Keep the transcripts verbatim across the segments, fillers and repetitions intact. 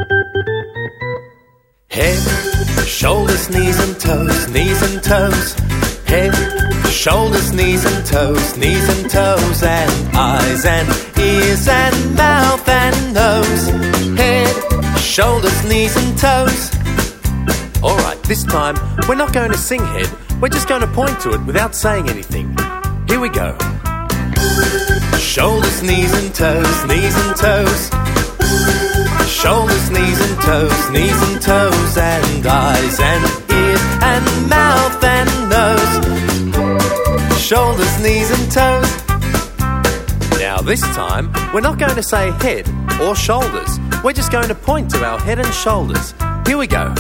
Head, shoulders, knees and toes, knees and toes. Head, shoulders, knees and toes, knees and toes, and eyes and ears and mouth and nose. Head, shoulders, knees and toes. Alright, this time we're not going to sing head, we're just going to point to it without saying anything. Here we go. Shoulders, knees and toes, knees and toes. Shoulders, knees and toes, knees and toes, and eyes and ears and mouth and nose. Shoulders, knees and toes. Now this time, we're not going to say head or shoulders. We're just going to point to our head and shoulders. Here we go.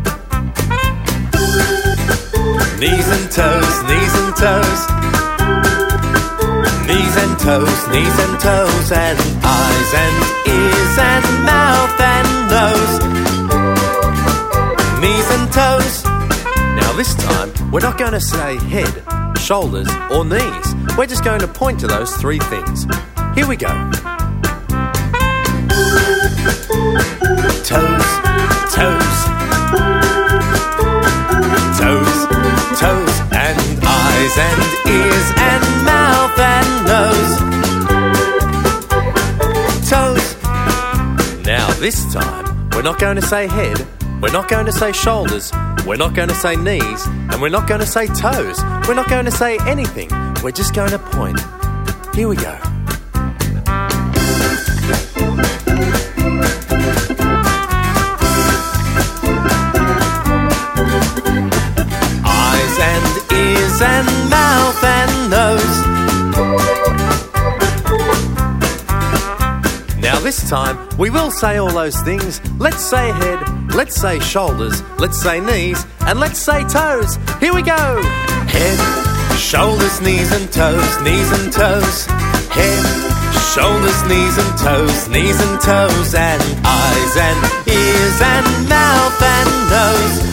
Knees and toes, knees and toes. Knees and toes, knees and toes, and eyes and ears and mouth and nose. Knees and toes. Now this time, we're not going to say head, shoulders or knees. We're just going to point to those three things. Here we go. Toes, toes. Toes, toes, and eyes and ears and mouth and nose. Toes. Now this time, we're not going to say head, we're not going to say shoulders, we're not going to say knees, and we're not going to say toes. We're not going to say anything. We're just going to point. Here we go. Eyes and ears and mouth and nose. Now this time, we will say all those things. Let's say head, let's say shoulders, let's say knees, and let's say toes. Here we go. Head, shoulders, knees and toes, knees and toes. Head, shoulders, knees and toes, knees and toes, and eyes and ears and mouth and nose.